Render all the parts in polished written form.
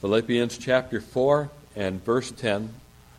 Philippians chapter 4 and verse 10.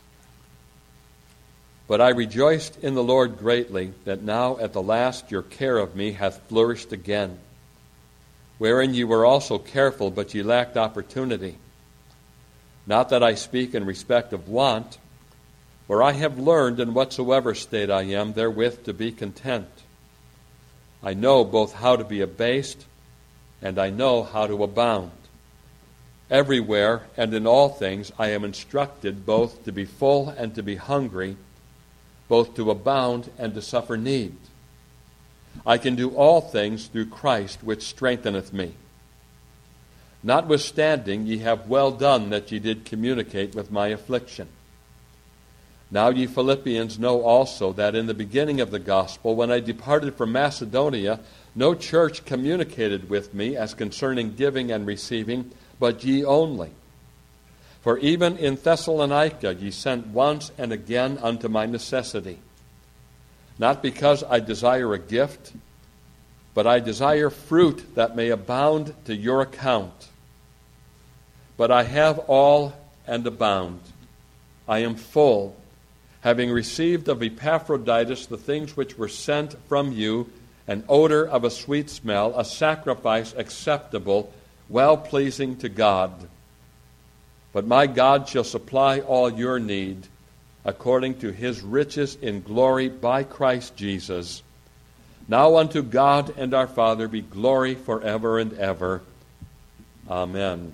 But I rejoiced in the Lord greatly, that now at the last your care of me hath flourished again, wherein ye were also careful, but ye lacked opportunity. Not that I speak in respect of want, for I have learned in whatsoever state I am therewith to be content. I know both how to be abased, and I know how to abound. Everywhere and in all things I am instructed both to be full and to be hungry, both to abound and to suffer need. I can do all things through Christ which strengtheneth me. Notwithstanding, ye have well done that ye did communicate with my affliction. Now ye Philippians know also that in the beginning of the gospel, when I departed from Macedonia, no church communicated with me as concerning giving and receiving, but ye only. For even in Thessalonica ye sent once and again unto my necessity. Not because I desire a gift, but I desire fruit that may abound to your account. But I have all and abound. I am full, having received of Epaphroditus the things which were sent from you, an odor of a sweet smell, a sacrifice acceptable, well-pleasing to God. But my God shall supply all your need, according to his riches in glory by Christ Jesus. Now unto God and our Father be glory forever and ever. Amen.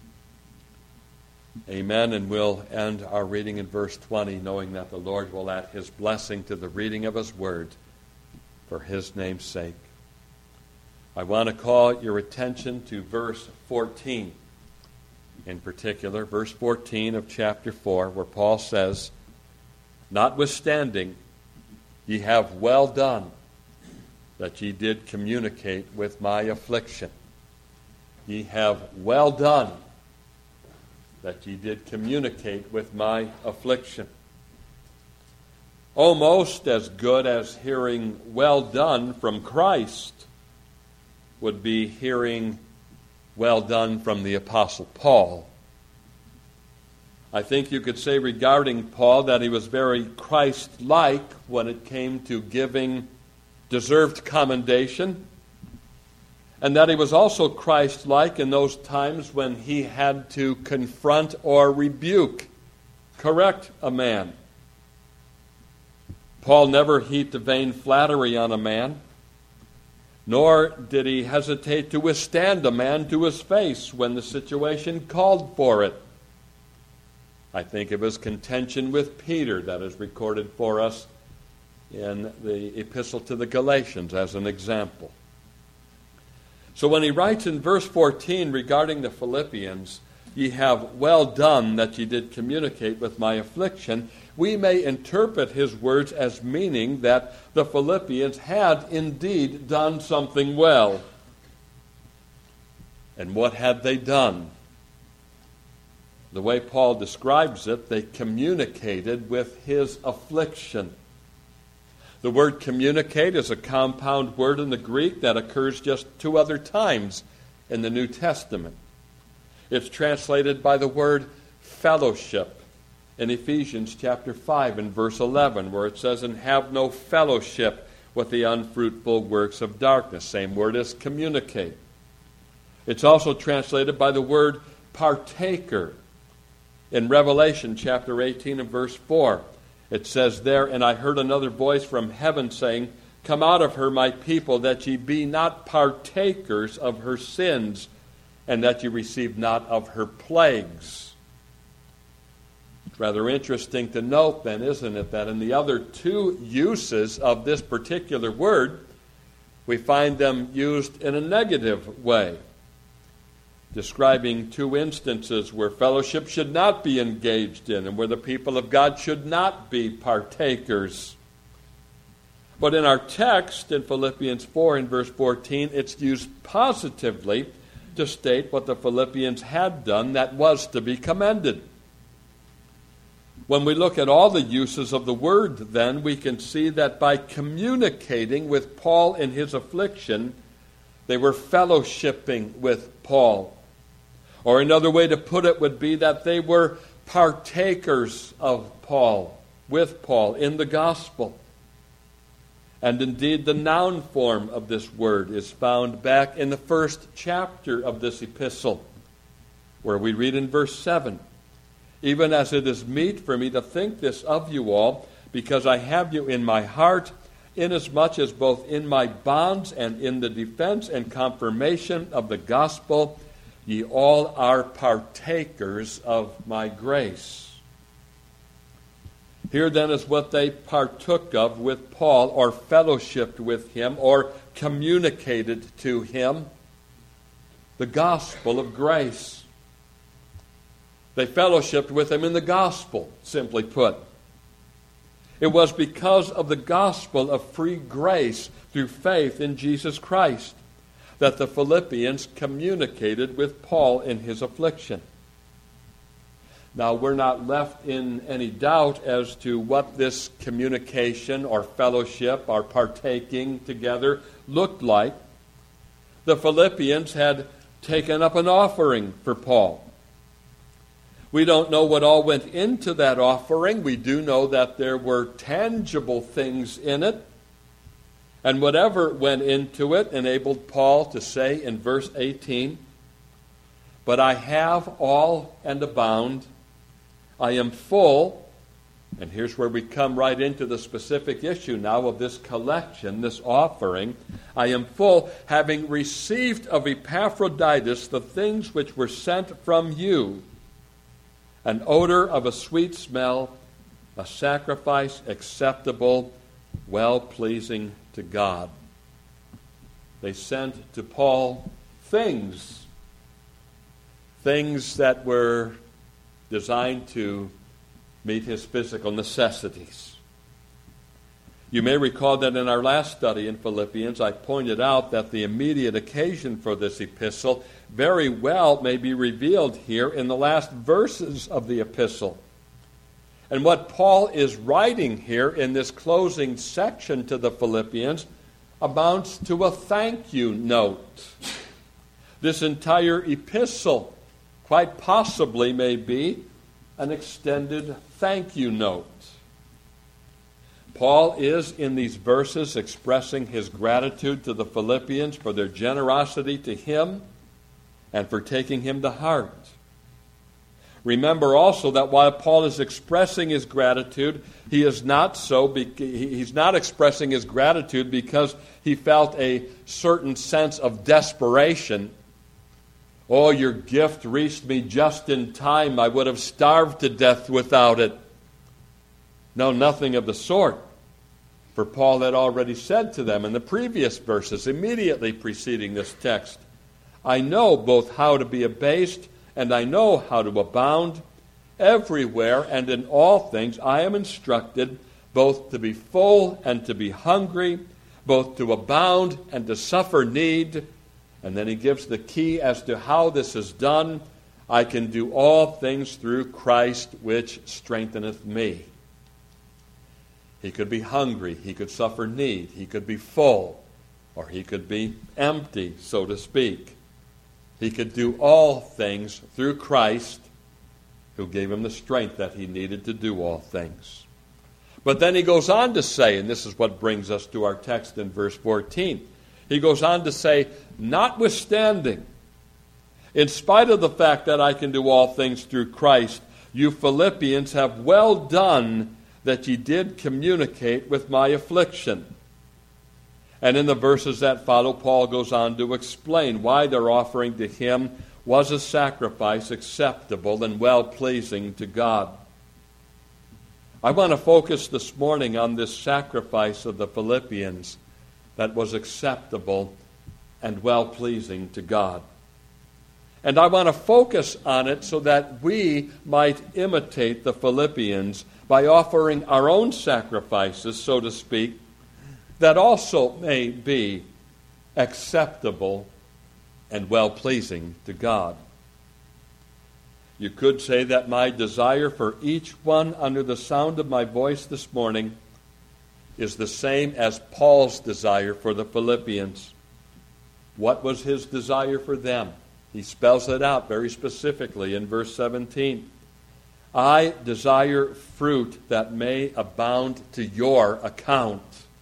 Amen, and we'll end our reading in verse 20, knowing that the Lord will add his blessing to the reading of his word for his name's sake. I want to call your attention to verse 14. In particular, verse 14 of chapter 4, where Paul says, Notwithstanding, ye have well done that ye did communicate with my affliction. Ye have well done that ye did communicate with my affliction. Almost as good as hearing well done from Christ would be hearing well done from the Apostle Paul. I think you could say regarding Paul that he was very Christ-like when it came to giving deserved commendation, and that he was also Christ-like in those times when he had to confront or rebuke, correct a man. Paul never heaped vain flattery on a man, nor did he hesitate to withstand a man to his face when the situation called for it. I think of his contention with Peter that is recorded for us in the epistle to the Galatians as an example. So when he writes in verse 14 regarding the Philippians, ye have well done that ye did communicate with my affliction, we may interpret his words as meaning that the Philippians had indeed done something well. And what had they done? The way Paul describes it, they communicated with his affliction. The word communicate is a compound word in the Greek that occurs just 2 other times in the New Testament. It's translated by the word fellowship in Ephesians chapter 5 and verse 11, where it says, and have no fellowship with the unfruitful works of darkness. Same word as communicate. It's also translated by the word partaker. In Revelation chapter 18 and verse 4, it says there, and I heard another voice from heaven saying, come out of her, my people, that ye be not partakers of her sins, and that ye receive not of her plagues. It's rather interesting to note then, isn't it, that in the other 2 uses of this particular word, we find them used in a negative way, describing 2 instances where fellowship should not be engaged in and where the people of God should not be partakers. But in our text in Philippians 4 in verse 14, it's used positively to state what the Philippians had done that was to be commended. When we look at all the uses of the word, then, we can see that by communicating with Paul in his affliction, they were fellowshipping with Paul. Or another way to put it would be that they were partakers of Paul, with Paul, in the gospel. And indeed, the noun form of this word is found back in the first chapter of this epistle, where we read in verse 7, "Even as it is meet for me to think this of you all, because I have you in my heart, inasmuch as both in my bonds and in the defense and confirmation of the gospel, ye all are partakers of my grace." Here then is what they partook of with Paul, or fellowshiped with him, or communicated to him: the gospel of grace. They fellowshiped with him in the gospel, simply put. It was because of the gospel of free grace through faith in Jesus Christ that the Philippians communicated with Paul in his affliction. Now, we're not left in any doubt as to what this communication or fellowship or partaking together looked like. The Philippians had taken up an offering for Paul. We don't know what all went into that offering. We do know that there were tangible things in it. And whatever went into it enabled Paul to say in verse 18, "But I have all and abound. I am full," and here's where we come right into the specific issue now of this collection, this offering. "I am full, having received of Epaphroditus the things which were sent from you, an odor of a sweet smell, a sacrifice acceptable, well-pleasing to God." They sent to Paul things that were designed to meet his physical necessities. You may recall that in our last study in Philippians, I pointed out that the immediate occasion for this epistle very well may be revealed here in the last verses of the epistle. And what Paul is writing here in this closing section to the Philippians amounts to a thank you note. This entire epistle quite possibly may be an extended thank you note. Paul is in these verses expressing his gratitude to the Philippians for their generosity to him and for taking him to heart. Remember also that while Paul is expressing his gratitude, he's not expressing his gratitude because he felt a certain sense of desperation. "Oh, your gift reached me just in time. I would have starved to death without it." No, nothing of the sort. For Paul had already said to them in the previous verses immediately preceding this text, "I know both how to be abased and I know how to abound. Everywhere and in all things I am instructed both to be full and to be hungry, both to abound and to suffer need." And then he gives the key as to how this is done. "I can do all things through Christ which strengtheneth me." He could be hungry, he could suffer need, he could be full, or he could be empty, so to speak. He could do all things through Christ, who gave him the strength that he needed to do all things. But then he goes on to say, and this is what brings us to our text in verse 14, he goes on to say, "Notwithstanding, in spite of the fact that I can do all things through Christ, you Philippians have well done that ye did communicate with my affliction." And in the verses that follow, Paul goes on to explain why their offering to him was a sacrifice acceptable and well-pleasing to God. I want to focus this morning on this sacrifice of the Philippians that was acceptable and well-pleasing to God. And I want to focus on it so that we might imitate the Philippians by offering our own sacrifices, so to speak, that also may be acceptable and well-pleasing to God. You could say that my desire for each one under the sound of my voice this morning is the same as Paul's desire for the Philippians. What was his desire for them? He spells it out very specifically in verse 17. I desire fruit that may abound to your account.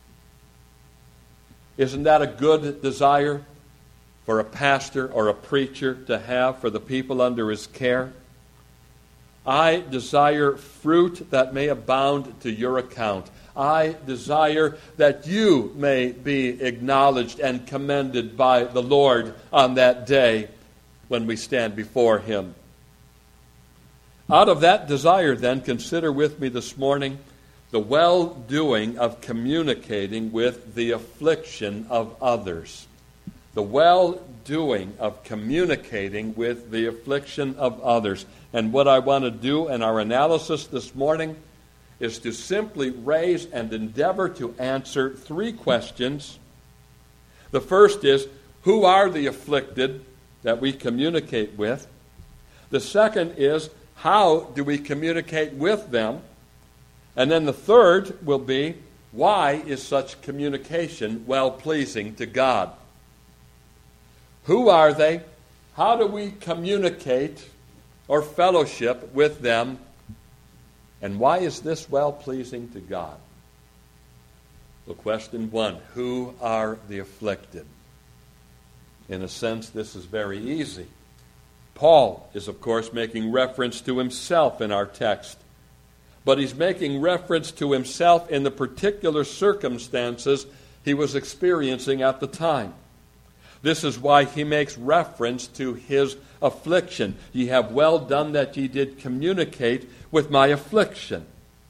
Isn't that a good desire for a pastor or a preacher to have for the people under his care? I desire fruit that may abound to your account. I desire that you may be acknowledged and commended by the Lord on that day when we stand before him. Out of that desire, then, consider with me this morning the well-doing of communicating with the affliction of others. The well-doing of communicating with the affliction of others. And what I want to do in our analysis this morning is to simply raise and endeavor to answer three questions. The first is, who are the afflicted that we communicate with? The second is, how do we communicate with them? And then the third will be, why is such communication well-pleasing to God? Who are they? How do we communicate or fellowship with them? And why is this well-pleasing to God? Well, question one, who are the afflicted? In a sense, this is very easy. Paul is, of course, making reference to himself in our text. But he's making reference to himself in the particular circumstances he was experiencing at the time. This is why he makes reference to his affliction. Ye have well done that ye did communicate with my affliction.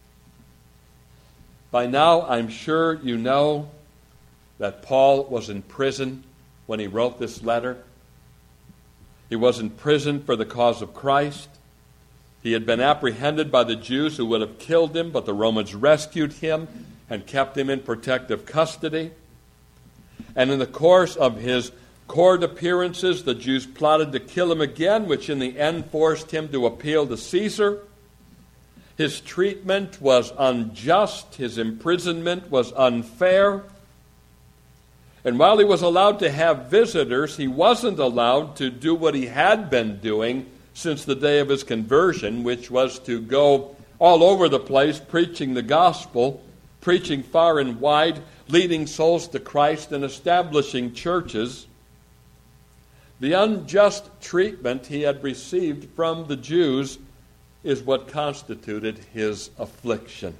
By now, I'm sure you know that Paul was in prison when he wrote this letter. He was in prison for the cause of Christ. He had been apprehended by the Jews who would have killed him, but the Romans rescued him and kept him in protective custody. And in the course of his court appearances, the Jews plotted to kill him again, which in the end forced him to appeal to Caesar. His treatment was unjust. His imprisonment was unfair. And while he was allowed to have visitors, he wasn't allowed to do what he had been doing since the day of his conversion, which was to go all over the place preaching the gospel, preaching far and wide, leading souls to Christ and establishing churches. The unjust treatment he had received from the Jews is what constituted his affliction.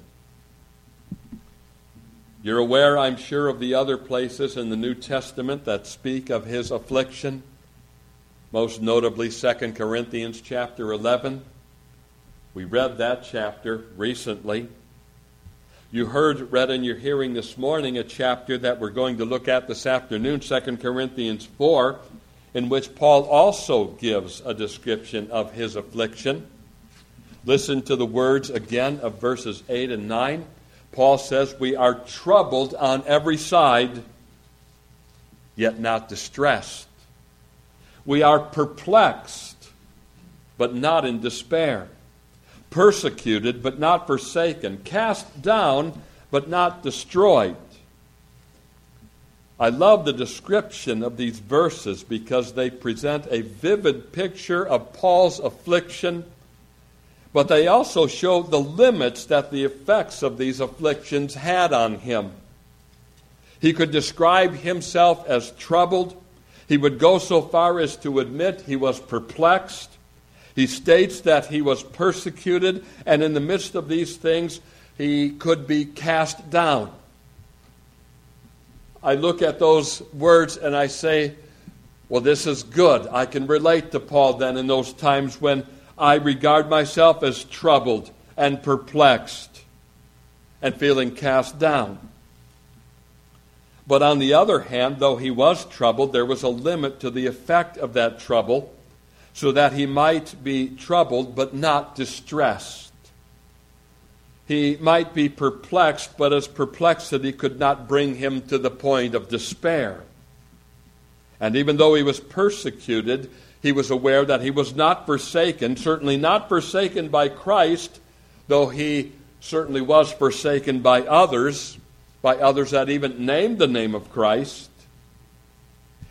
You're aware, I'm sure, of the other places in the New Testament that speak of his affliction. Most notably 2 Corinthians chapter 11. We read that chapter recently. You heard read in your hearing this morning a chapter that we're going to look at this afternoon, 2 Corinthians 4, in which Paul also gives a description of his affliction. Listen to the words again of verses 8 and 9. Paul says, we are troubled on every side, yet not distressed. We are perplexed, but not in despair. Persecuted, but not forsaken. Cast down, but not destroyed. I love the description of these verses because they present a vivid picture of Paul's affliction, but they also show the limits that the effects of these afflictions had on him. He could describe himself as troubled. He would go so far as to admit he was perplexed. He states that he was persecuted, and in the midst of these things, he could be cast down. I look at those words and I say, well, this is good. I can relate to Paul then in those times when I regard myself as troubled and perplexed and feeling cast down. But on the other hand, though he was troubled, there was a limit to the effect of that trouble, so that he might be troubled but not distressed. He might be perplexed, but his perplexity could not bring him to the point of despair. And even though he was persecuted, he was aware that he was not forsaken, certainly not forsaken by Christ, though he certainly was forsaken by others that even named the name of Christ.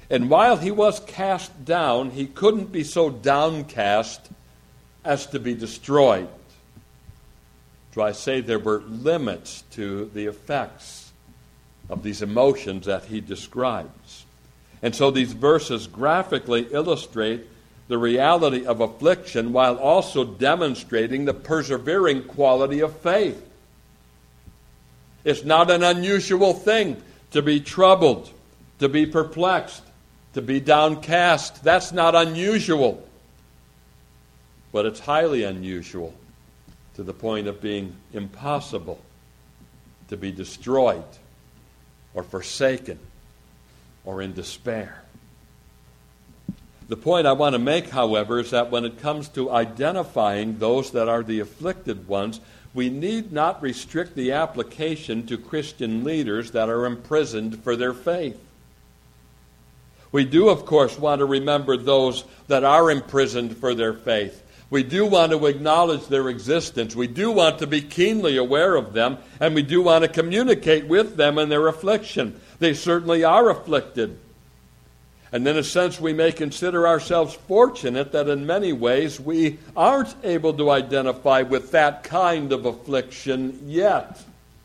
And while he was cast down, he couldn't be so downcast as to be destroyed. So I say there were limits to the effects of these emotions that he describes. And so these verses graphically illustrate the reality of affliction while also demonstrating the persevering quality of faith. It's not an unusual thing to be troubled, to be perplexed, to be downcast. That's not unusual. But it's highly unusual to the point of being impossible to be destroyed or forsaken or in despair. The point I want to make, however, is that when it comes to identifying those that are the afflicted ones, we need not restrict the application to Christian leaders that are imprisoned for their faith. We do, of course, want to remember those that are imprisoned for their faith. We do want to acknowledge their existence. We do want to be keenly aware of them, and we do want to communicate with them in their affliction. They certainly are afflicted. And in a sense, we may consider ourselves fortunate that in many ways we aren't able to identify with that kind of affliction yet.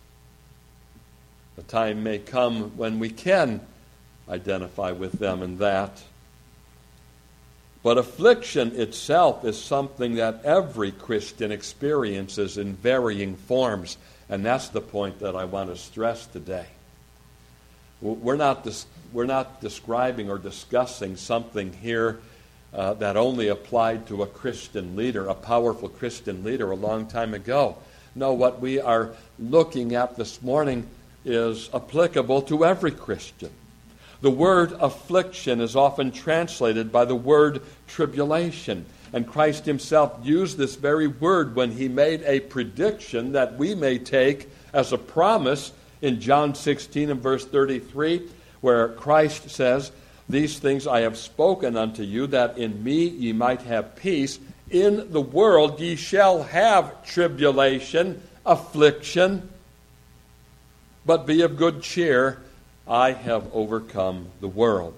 The time may come when we can identify with them in that. But affliction itself is something that every Christian experiences in varying forms. And that's the point that I want to stress today. We're not describing or discussing something here that only applied to a Christian leader, a powerful Christian leader a long time ago. No, what we are looking at this morning is applicable to every Christian. The word affliction is often translated by the word tribulation. And Christ himself used this very word when he made a prediction that we may take as a promise in John 16 and verse 33, where Christ says, "These things I have spoken unto you, that in me ye might have peace. In the world ye shall have tribulation, affliction, but be of good cheer. I have overcome the world."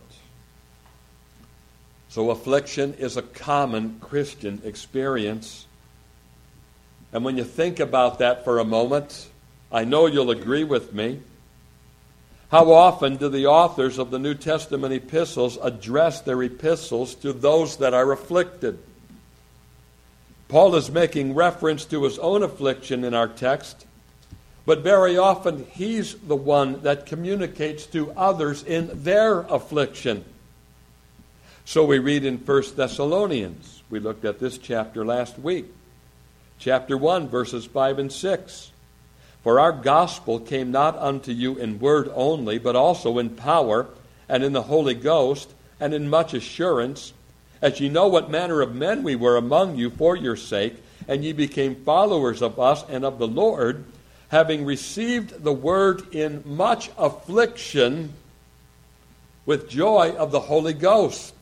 So affliction is a common Christian experience. And when you think about that for a moment, I know you'll agree with me. How often do the authors of the New Testament epistles address their epistles to those that are afflicted? Paul is making reference to his own affliction in our text, but very often he's the one that communicates to others in their affliction. So we read in 1 Thessalonians. We looked at this chapter last week. Chapter 1, verses 5 and 6. "For our gospel came not unto you in word only, but also in power, and in the Holy Ghost, and in much assurance, as ye know what manner of men we were among you for your sake, and ye became followers of us and of the Lord, having received the word in much affliction with joy of the Holy Ghost."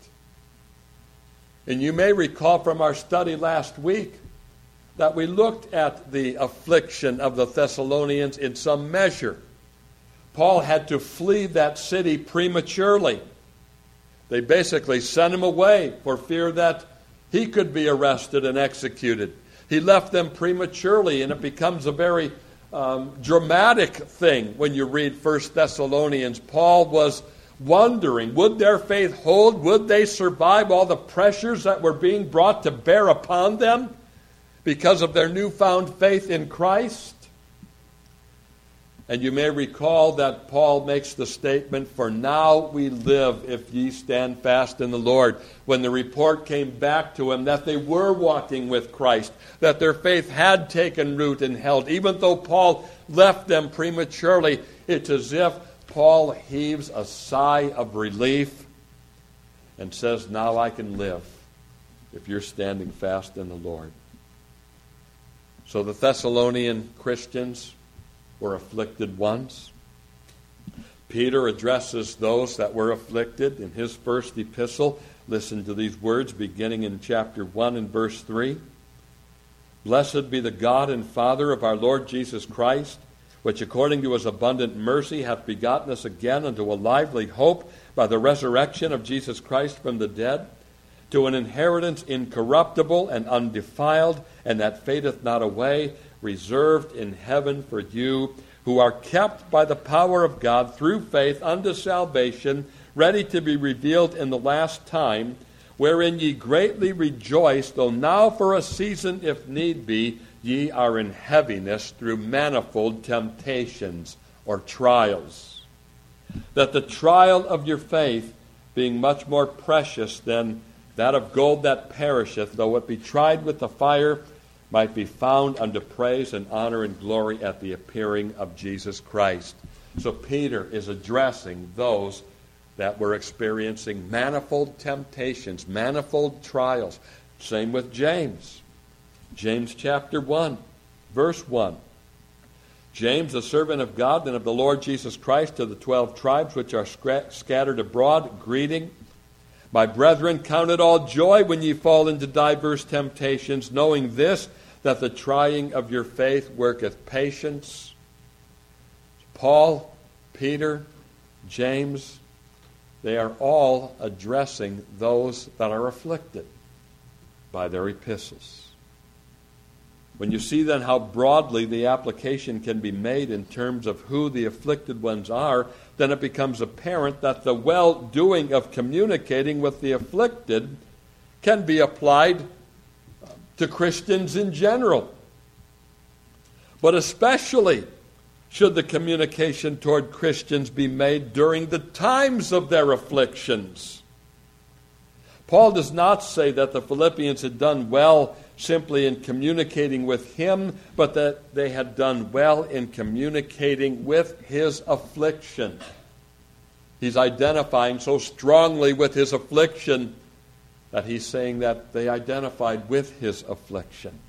And you may recall from our study last week that we looked at the affliction of the Thessalonians in some measure. Paul had to flee that city prematurely. They basically sent him away for fear that he could be arrested and executed. He left them prematurely, and it becomes a very dramatic thing when you read 1 Thessalonians. Paul was wondering, would their faith hold? Would they survive all the pressures that were being brought to bear upon them because of their newfound faith in Christ? And you may recall that Paul makes the statement, "For now we live if ye stand fast in the Lord." When the report came back to him that they were walking with Christ, that their faith had taken root and held, even though Paul left them prematurely, it's as if Paul heaves a sigh of relief and says, "Now I can live if you're standing fast in the Lord." So the Thessalonian Christians were afflicted ones. Peter addresses those that were afflicted in his first epistle. Listen to these words beginning in chapter 1 and verse 3. "Blessed be the God and Father of our Lord Jesus Christ, which according to his abundant mercy hath begotten us again unto a lively hope by the resurrection of Jesus Christ from the dead, to an inheritance incorruptible and undefiled, and that fadeth not away, reserved in heaven for you, who are kept by the power of God through faith unto salvation, ready to be revealed in the last time, wherein ye greatly rejoice, though now for a season, if need be, ye are in heaviness through manifold temptations or trials. That the trial of your faith, being much more precious than that of gold that perisheth, though it be tried with the fire, might be found unto praise and honor and glory at the appearing of Jesus Christ. So Peter is addressing those that were experiencing manifold temptations, manifold trials. Same with James. James chapter 1, verse 1. James, a servant of God and of the Lord Jesus Christ, to the 12 tribes which are scattered abroad, greeting. My brethren, count it all joy when ye fall into diverse temptations, knowing this, that the trying of your faith worketh patience. Paul, Peter, James, they are all addressing those that are afflicted by their epistles. When you see then how broadly the application can be made in terms of who the afflicted ones are, then it becomes apparent that the well-doing of communicating with the afflicted can be applied to Christians in general. But especially should the communication toward Christians be made during the times of their afflictions. Paul does not say that the Philippians had done well simply in communicating with him, but that they had done well in communicating with his affliction. He's identifying so strongly with his affliction that he's saying that they identified with his affliction.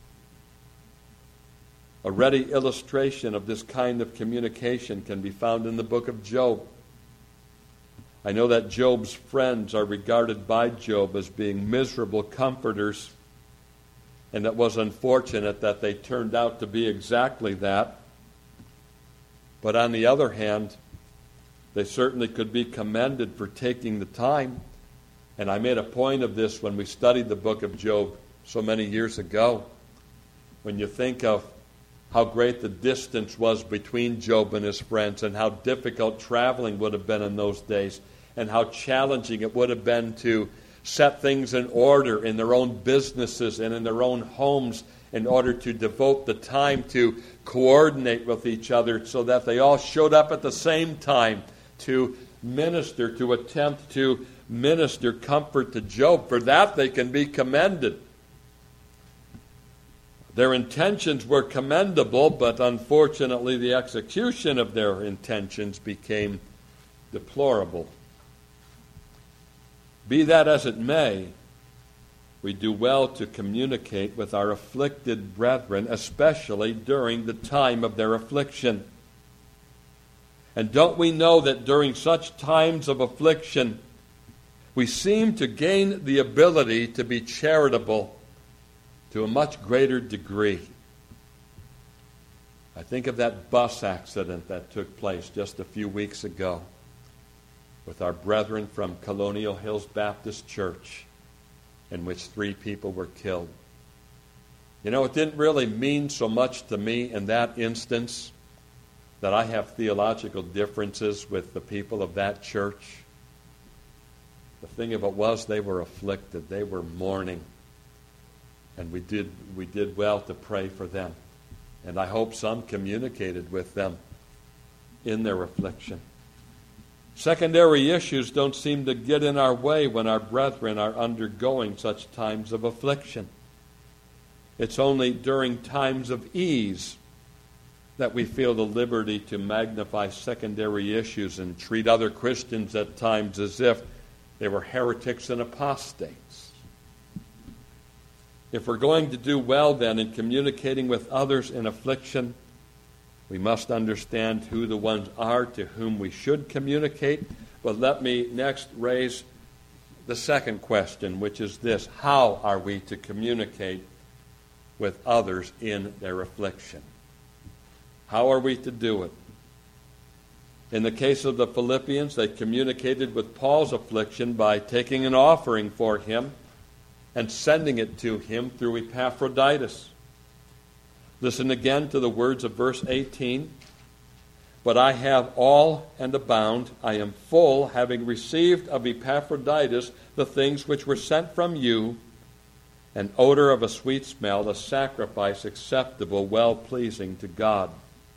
A ready illustration of this kind of communication can be found in the book of Job. I know that Job's friends are regarded by Job as being miserable comforters, and it was unfortunate that they turned out to be exactly that. But on the other hand, they certainly could be commended for taking the time. And I made a point of this when we studied the book of Job so many years ago. When you think of how great the distance was between Job and his friends, and how difficult traveling would have been in those days, and how challenging it would have been to set things in order in their own businesses and in their own homes in order to devote the time to coordinate with each other so that they all showed up at the same time to minister, to attempt to minister comfort to Job. For that they can be commended. Their intentions were commendable, but unfortunately the execution of their intentions became deplorable. Be that as it may, we do well to communicate with our afflicted brethren, especially during the time of their affliction. And don't we know that during such times of affliction, we seem to gain the ability to be charitable to a much greater degree? I think of that bus accident that took place just a few weeks ago with our brethren from Colonial Hills Baptist Church, in which 3 people were killed. You know, it didn't really mean so much to me in that instance that I have theological differences with the people of that church. The thing of it was, they were afflicted. They were mourning. And we did well to pray for them. And I hope some communicated with them in their affliction. Secondary issues don't seem to get in our way when our brethren are undergoing such times of affliction. It's only during times of ease that we feel the liberty to magnify secondary issues and treat other Christians at times as if they were heretics and apostates. If we're going to do well then in communicating with others in affliction, we must understand who the ones are to whom we should communicate. But let me next raise the second question, which is this: how are we to communicate with others in their affliction? How are we to do it? In the case of the Philippians, they communicated with Paul's affliction by taking an offering for him and sending it to him through Epaphroditus. Listen again to the words of verse 18. But I have all and abound. I am full, having received of Epaphroditus the things which were sent from you, an odor of a sweet smell, a sacrifice acceptable, well-pleasing to God.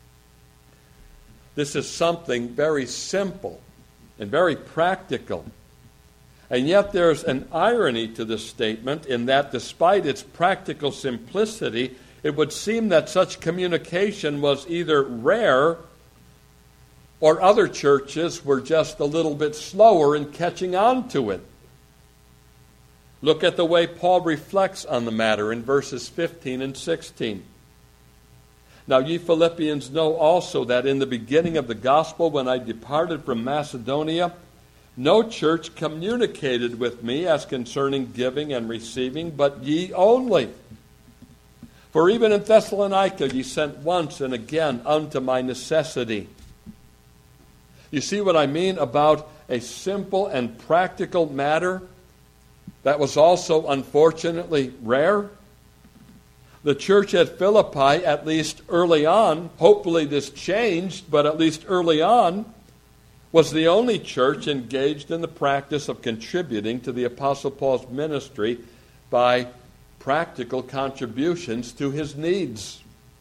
This is something very simple and very practical. And yet there's an irony to this statement in that despite its practical simplicity, it would seem that such communication was either rare or other churches were just a little bit slower in catching on to it. Look at the way Paul reflects on the matter in verses 15 and 16. Now ye Philippians know also that in the beginning of the gospel, when I departed from Macedonia, no church communicated with me as concerning giving and receiving, but ye only. For even in Thessalonica ye sent once and again unto my necessity. You see what I mean about a simple and practical matter that was also unfortunately rare? The church at Philippi, at least early on, hopefully this changed, but at least early on, was the only church engaged in the practice of contributing to the Apostle Paul's ministry by practical contributions to his needs.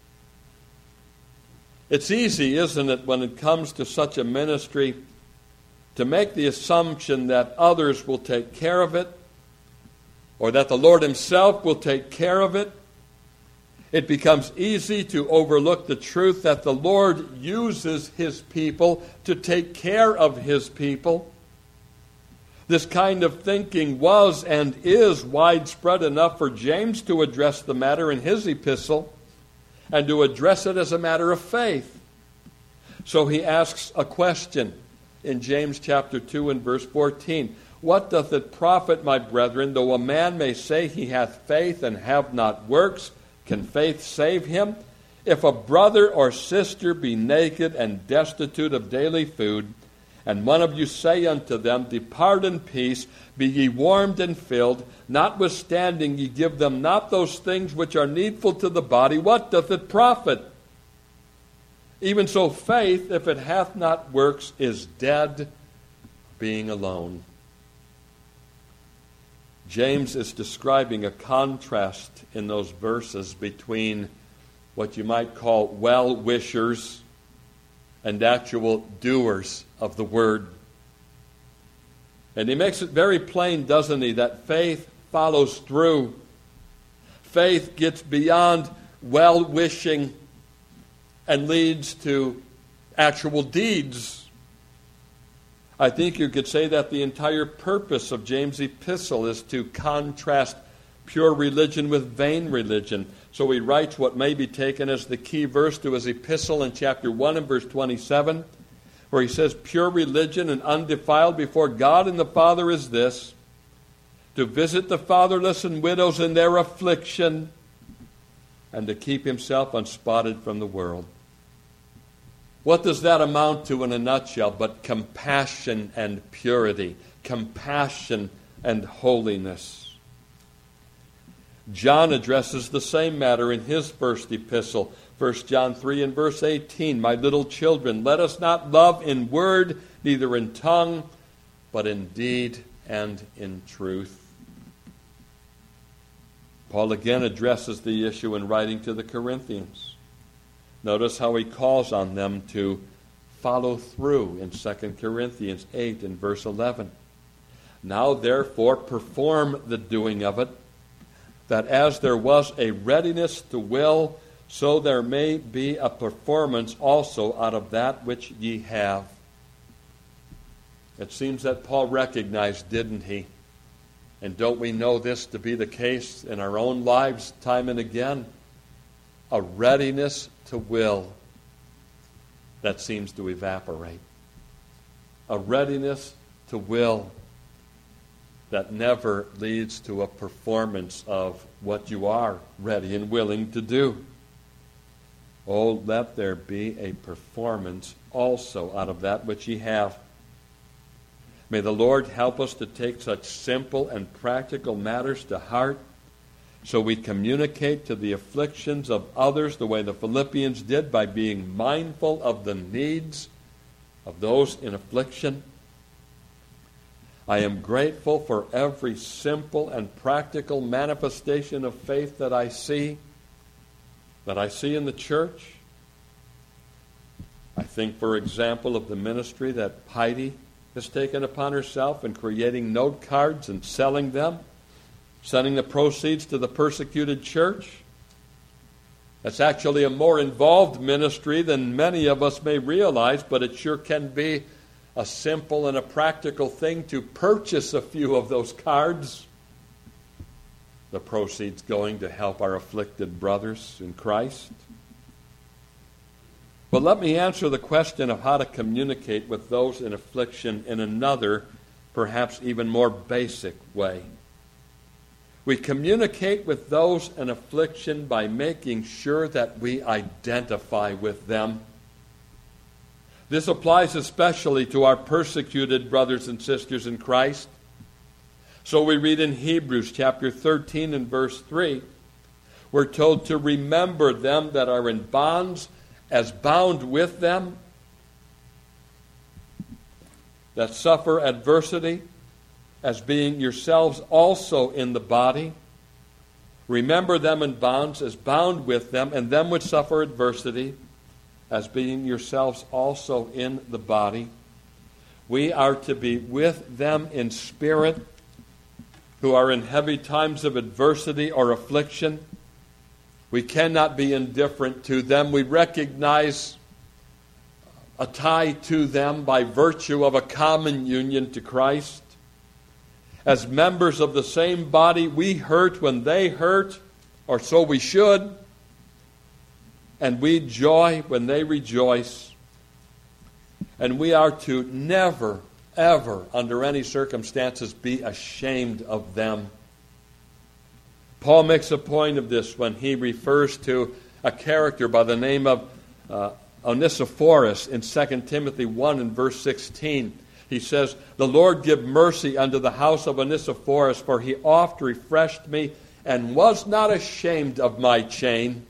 It's easy, isn't it, when it comes to such a ministry, to make the assumption that others will take care of it, or that the Lord himself will take care of it. It becomes easy to overlook the truth that the Lord uses his people to take care of his people. This kind of thinking was and is widespread enough for James to address the matter in his epistle and to address it as a matter of faith. So he asks a question in James chapter 2 and verse 14. What doth it profit, my brethren, though a man may say he hath faith and have not works? Can faith save him? If a brother or sister be naked and destitute of daily food, and one of you say unto them, Depart in peace, be ye warmed and filled, notwithstanding ye give them not those things which are needful to the body, what doth it profit? Even so faith, if it hath not works, is dead, being alone. James is describing a contrast in those verses between what you might call well-wishers and actual doers of the word. And he makes it very plain, doesn't he, that faith follows through. Faith gets beyond well-wishing and leads to actual deeds. I think you could say that the entire purpose of James' epistle is to contrast pure religion with vain religion. So he writes what may be taken as the key verse to his epistle in chapter 1 and verse 27, where he says, Pure religion and undefiled before God and the Father is this, to visit the fatherless and widows in their affliction, and to keep himself unspotted from the world. What does that amount to in a nutshell but compassion and purity, compassion and holiness? John addresses the same matter in his first epistle, 1 John 3 and verse 18. My little children, let us not love in word, neither in tongue, but in deed and in truth. Paul again addresses the issue in writing to the Corinthians. Notice how he calls on them to follow through in 2 Corinthians 8 and verse 11. Now therefore perform the doing of it, that as there was a readiness to will, so there may be a performance also out of that which ye have. It seems that Paul recognized, didn't he? And don't we know this to be the case in our own lives time and again? A readiness to will that seems to evaporate. A readiness to will that never leads to a performance of what you are ready and willing to do. Oh, let there be a performance also out of that which ye have. May the Lord help us to take such simple and practical matters to heart, so we communicate to the afflictions of others the way the Philippians did, by being mindful of the needs of those in affliction. I am grateful for every simple and practical manifestation of faith that I see in the church. I think, for example, of the ministry that Heidi has taken upon herself in creating note cards and selling them, sending the proceeds to the persecuted church. That's actually a more involved ministry than many of us may realize, but it sure can be a simple and a practical thing to purchase a few of those cards. The proceeds going to help our afflicted brothers in Christ. But let me answer the question of how to communicate with those in affliction in another, perhaps even more basic way. We communicate with those in affliction by making sure that we identify with them. This applies especially to our persecuted brothers and sisters in Christ. So we read in Hebrews chapter 13 and verse 3, we're told to remember them that are in bonds as bound with them, that suffer adversity, as being yourselves also in the body. Remember them in bonds as bound with them, and them which suffer adversity, as being yourselves also in the body. We are to be with them in spirit, who are in heavy times of adversity or affliction. We cannot be indifferent to them. We recognize a tie to them by virtue of a common union to Christ. As members of the same body, we hurt when they hurt, or so we should, and we joy when they rejoice. And we are to never, ever, under any circumstances, be ashamed of them. Paul makes a point of this when he refers to a character by the name of Onesiphorus in 2 Timothy 1 and verse 16. He says, "The Lord give mercy unto the house of Onesiphorus, for he oft refreshed me, and was not ashamed of my chain."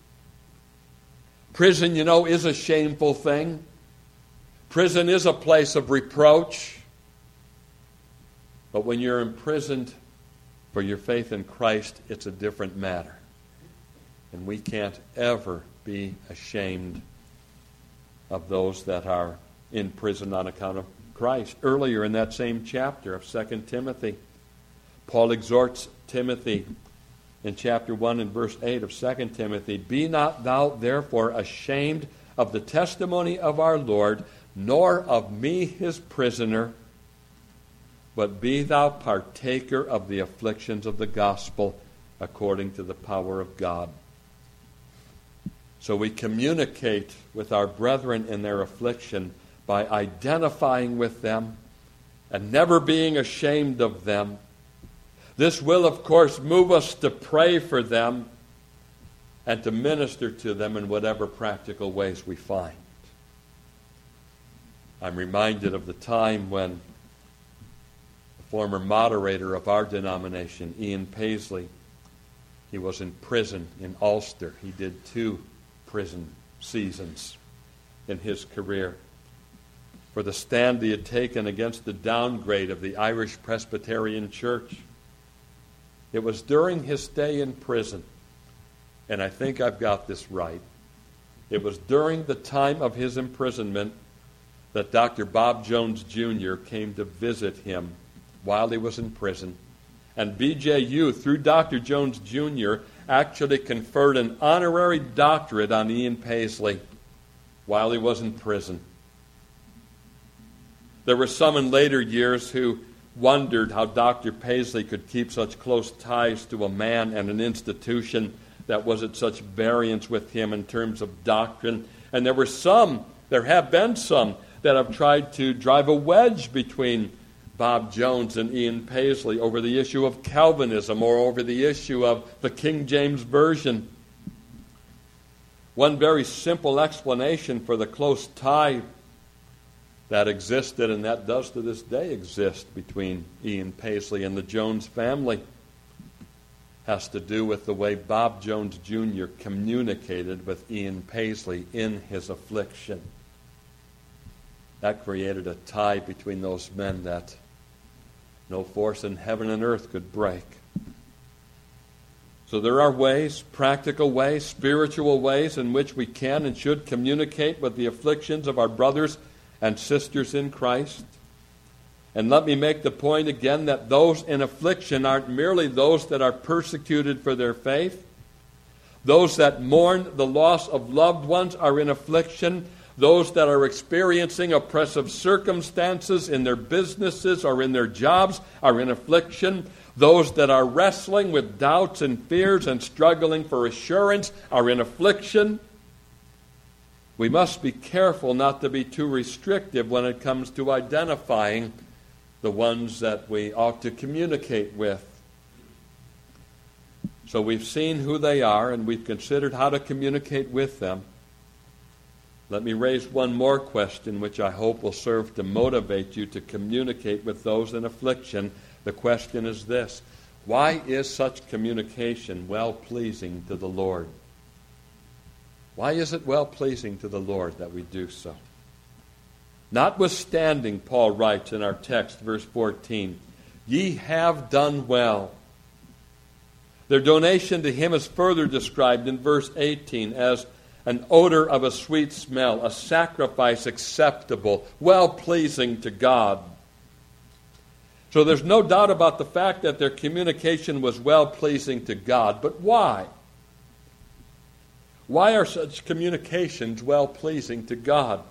Prison, is a shameful thing. Prison is a place of reproach. But when you're imprisoned for your faith in Christ, it's a different matter. And we can't ever be ashamed of those that are in prison on account of Christ. Earlier in that same chapter of 2 Timothy, Paul exhorts Timothy in chapter 1 and verse 8 of 2 Timothy, "Be not thou therefore ashamed of the testimony of our Lord, nor of me his prisoner, but be thou partaker of the afflictions of the gospel according to the power of God." So we communicate with our brethren in their affliction by identifying with them and never being ashamed of them. This will, of course, move us to pray for them and to minister to them in whatever practical ways we find. I'm reminded of the time when the former moderator of our denomination, Ian Paisley, he was in prison in Ulster. He did 2 prison seasons in his career for the stand he had taken against the downgrade of the Irish Presbyterian Church. It was during his stay in prison, and I think I've got this right. It was during the time of his imprisonment that Dr. Bob Jones Jr. came to visit him while he was in prison. And BJU, through Dr. Jones Jr., actually conferred an honorary doctorate on Ian Paisley while he was in prison. There were some in later years who wondered how Dr. Paisley could keep such close ties to a man and an institution that was at such variance with him in terms of doctrine. And there have been some that have tried to drive a wedge between Bob Jones and Ian Paisley over the issue of Calvinism or over the issue of the King James Version. One very simple explanation for the close tie that existed and that does to this day exist between Ian Paisley and the Jones family has to do with the way Bob Jones Jr. communicated with Ian Paisley in his affliction. That created a tie between those men that no force in heaven and earth could break. So there are ways, practical ways, spiritual ways in which we can and should communicate with the afflictions of our brothers and sisters in Christ. And let me make the point again that those in affliction aren't merely those that are persecuted for their faith. Those that mourn the loss of loved ones are in affliction. Those that are experiencing oppressive circumstances in their businesses or in their jobs are in affliction. Those that are wrestling with doubts and fears and struggling for assurance are in affliction. We must be careful not to be too restrictive when it comes to identifying the ones that we ought to communicate with. So we've seen who they are and we've considered how to communicate with them. Let me raise one more question which I hope will serve to motivate you to communicate with those in affliction. The question is this: why is such communication well-pleasing to the Lord? Why is it well-pleasing to the Lord that we do so? Notwithstanding, Paul writes in our text, verse 14, ye have done well. Their donation to him is further described in verse 18 as an odor of a sweet smell, a sacrifice acceptable, well-pleasing to God. So there's no doubt about the fact that their communication was well-pleasing to God. But why? Why are such communications well-pleasing to God?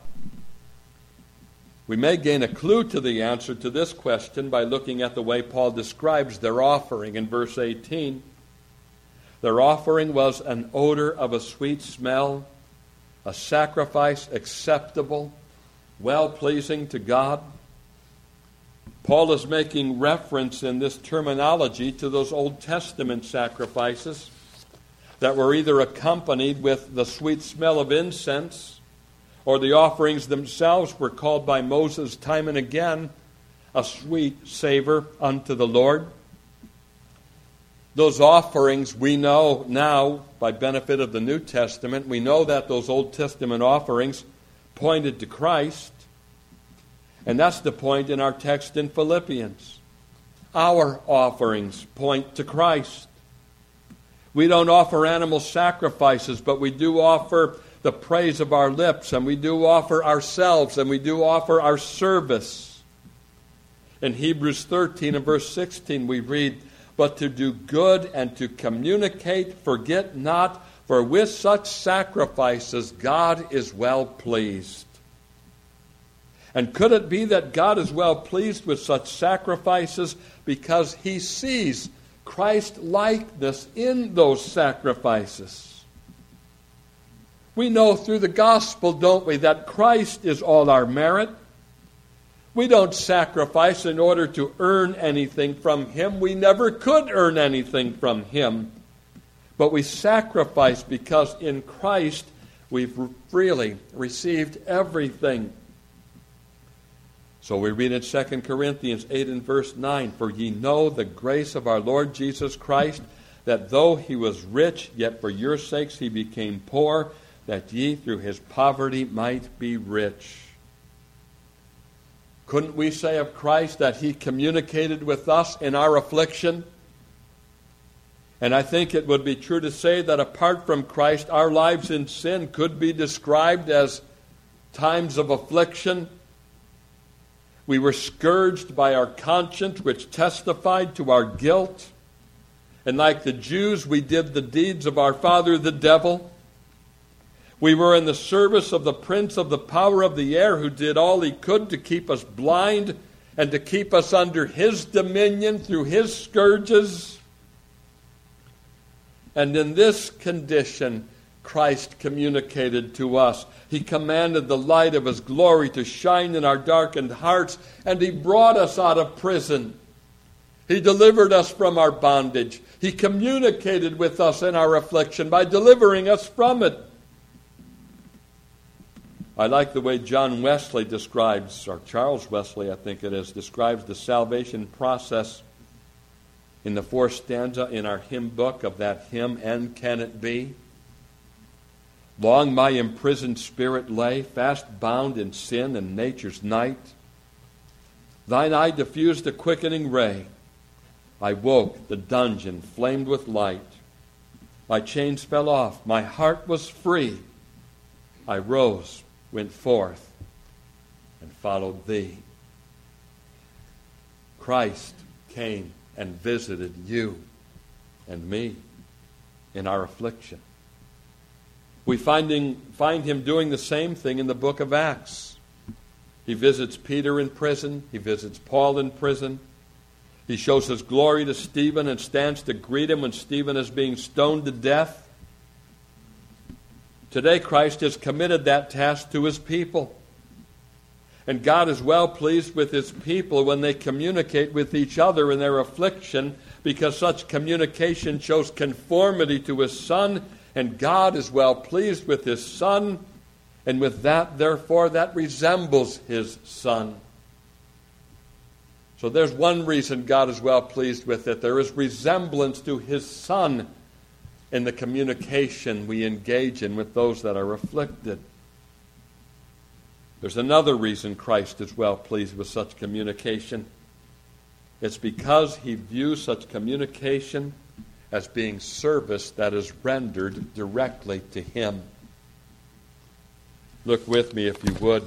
We may gain a clue to the answer to this question by looking at the way Paul describes their offering in verse 18. Their offering was an odor of a sweet smell, a sacrifice acceptable, well-pleasing to God. Paul is making reference in this terminology to those Old Testament sacrifices that were either accompanied with the sweet smell of incense, or the offerings themselves were called by Moses time and again a sweet savor unto the Lord. Those offerings we know now, by benefit of the New Testament, we know that those Old Testament offerings pointed to Christ. And that's the point in our text in Philippians. Our offerings point to Christ. We don't offer animal sacrifices, but we do offer the praise of our lips, and we do offer ourselves, and we do offer our service. In Hebrews 13 and verse 16 we read, but to do good and to communicate, forget not, for with such sacrifices God is well pleased. And could it be that God is well pleased with such sacrifices because he sees Christ-likeness in those sacrifices? We know through the gospel, don't we, that Christ is all our merit. We don't sacrifice in order to earn anything from him. We never could earn anything from him. But we sacrifice because in Christ we've freely received everything. So we read in 2 Corinthians 8 and verse 9, for ye know the grace of our Lord Jesus Christ, that though he was rich, yet for your sakes he became poor, that ye through his poverty might be rich. Couldn't we say of Christ that he communicated with us in our affliction? And I think it would be true to say that apart from Christ, our lives in sin could be described as times of affliction. We were scourged by our conscience, which testified to our guilt. And like the Jews, we did the deeds of our father, the devil. We were in the service of the prince of the power of the air, who did all he could to keep us blind and to keep us under his dominion through his scourges. And in this condition, Christ communicated to us. He commanded the light of his glory to shine in our darkened hearts, and he brought us out of prison. He delivered us from our bondage. He communicated with us in our affliction by delivering us from it. I like the way John Wesley describes, or Charles Wesley, I think it is, describes the salvation process in the fourth stanza in our hymn book of that hymn, And Can It Be? Long my imprisoned spirit lay, fast bound in sin and nature's night. Thine eye diffused a quickening ray. I woke, the dungeon flamed with light. My chains fell off, my heart was free. I rose, went forth, and followed thee. Christ came and visited you and me in our affliction. We find him doing the same thing in the book of Acts. He visits Peter in prison. He visits Paul in prison. He shows his glory to Stephen and stands to greet him when Stephen is being stoned to death. Today, Christ has committed that task to his people. And God is well pleased with his people when they communicate with each other in their affliction, because such communication shows conformity to his Son, and God is well pleased with his Son, and with that, therefore, that resembles his Son. So there's one reason God is well pleased with it. There is resemblance to his Son in the communication we engage in with those that are afflicted. There's another reason Christ is well pleased with such communication. It's because he views such communication as being service that is rendered directly to him. Look with me, if you would,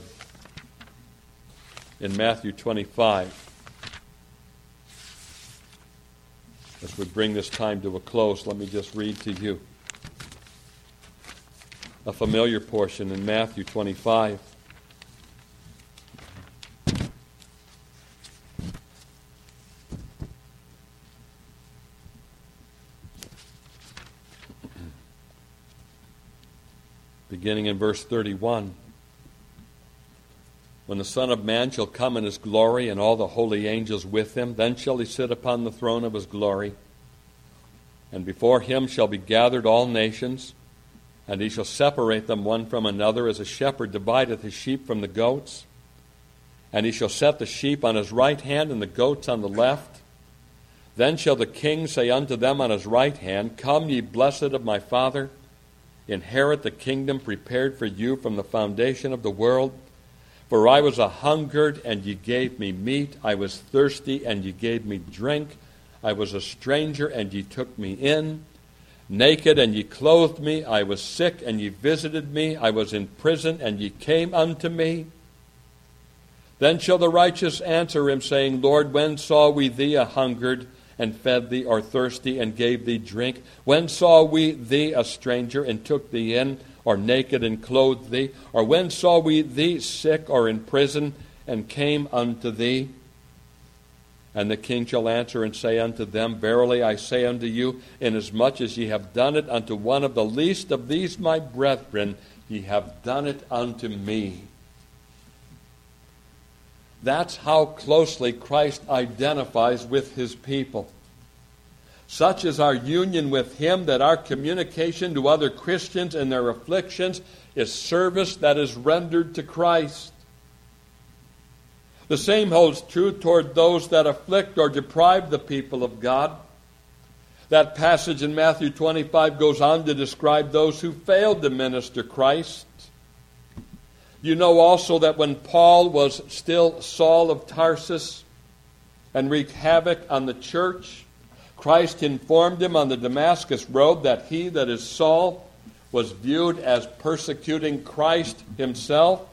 in Matthew 25. As we bring this time to a close, let me just read to you a familiar portion in Matthew 25. Beginning in verse 31. When the Son of Man shall come in his glory, and all the holy angels with him, then shall he sit upon the throne of his glory. And before him shall be gathered all nations, and he shall separate them one from another, as a shepherd divideth his sheep from the goats. And he shall set the sheep on his right hand, and the goats on the left. Then shall the king say unto them on his right hand, Come, ye blessed of my Father, inherit the kingdom prepared for you from the foundation of the world. For I was a hungered, and ye gave me meat. I was thirsty, and ye gave me drink. I was a stranger, and ye took me in. Naked, and ye clothed me. I was sick, and ye visited me. I was in prison, and ye came unto me. Then shall the righteous answer him, saying, Lord, when saw we thee a hungered, and fed thee, or thirsty, and gave thee drink? When saw we thee a stranger, and took thee in, or naked, and clothed thee? Or when saw we thee sick, or in prison, and came unto thee? And the king shall answer and say unto them, Verily I say unto you, inasmuch as ye have done it unto one of the least of these my brethren, ye have done it unto me. That's how closely Christ identifies with his people. Such is our union with him that our communication to other Christians in their afflictions is service that is rendered to Christ. The same holds true toward those that afflict or deprive the people of God. That passage in Matthew 25 goes on to describe those who failed to minister Christ. You know also that when Paul was still Saul of Tarsus and wreaked havoc on the church, Christ informed him on the Damascus road that he, that is Saul, was viewed as persecuting Christ himself.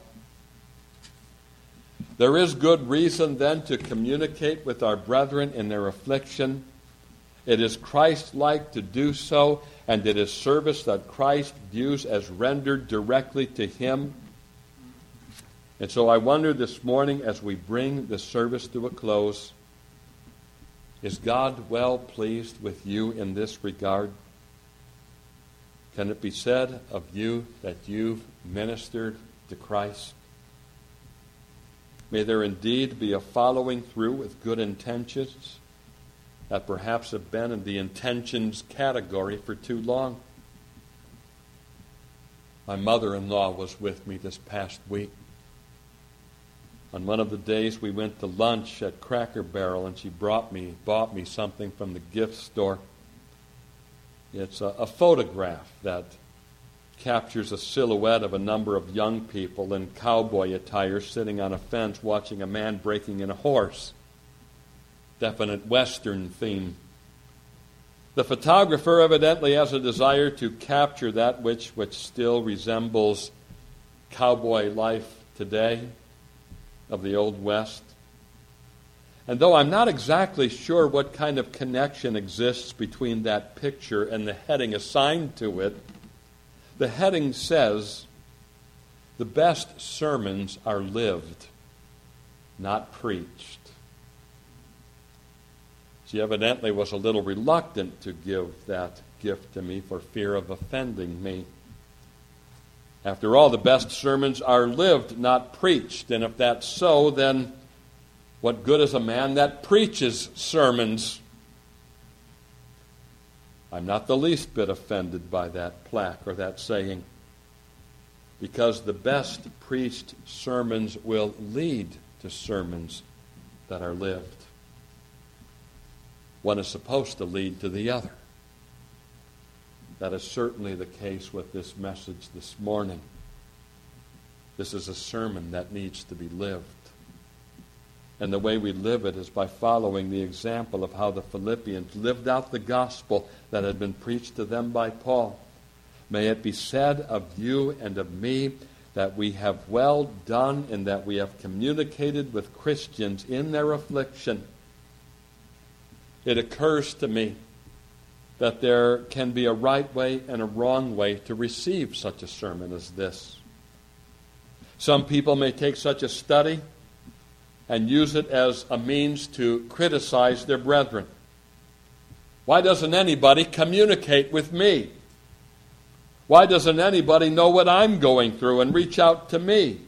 There is good reason then to communicate with our brethren in their affliction. It is Christ-like to do so, and it is service that Christ views as rendered directly to him. And so I wonder this morning, as we bring the service to a close, is God well pleased with you in this regard? Can it be said of you that you've ministered to Christ? May there indeed be a following through with good intentions that perhaps have been in the intentions category for too long. My mother-in-law was with me this past week. On one of the days we went to lunch at Cracker Barrel, and she bought me something from the gift store. It's a photograph that captures a silhouette of a number of young people in cowboy attire sitting on a fence watching a man breaking in a horse. Definite Western theme. The photographer evidently has a desire to capture that which still resembles cowboy life today of the Old West. And though I'm not exactly sure what kind of connection exists between that picture and the heading assigned to it, the heading says, "The best sermons are lived, not preached." She evidently was a little reluctant to give that gift to me for fear of offending me. After all, the best sermons are lived, not preached. And if that's so, then what good is a man that preaches sermons? I'm not the least bit offended by that plaque or that saying, because the best preached sermons will lead to sermons that are lived. One is supposed to lead to the other. That is certainly the case with this message this morning. This is a sermon that needs to be lived. And the way we live it is by following the example of how the Philippians lived out the gospel that had been preached to them by Paul. May it be said of you and of me that we have well done in that we have communicated with Christians in their affliction. It occurs to me that there can be a right way and a wrong way to receive such a sermon as this. Some people may take such a study and use it as a means to criticize their brethren. Why doesn't anybody communicate with me? Why doesn't anybody know what I'm going through and reach out to me?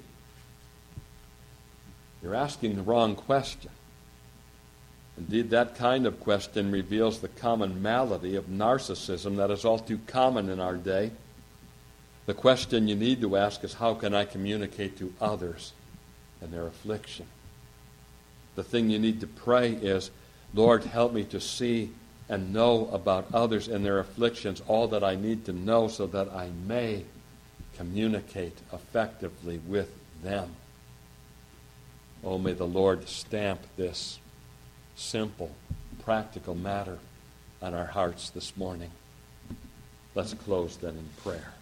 You're asking the wrong question. Indeed, that kind of question reveals the common malady of narcissism that is all too common in our day. The question you need to ask is, how can I communicate to others in their affliction? The thing you need to pray is, Lord, help me to see and know about others in their afflictions all that I need to know so that I may communicate effectively with them. Oh, may the Lord stamp this simple, practical matter on our hearts this morning. Let's close then in prayer.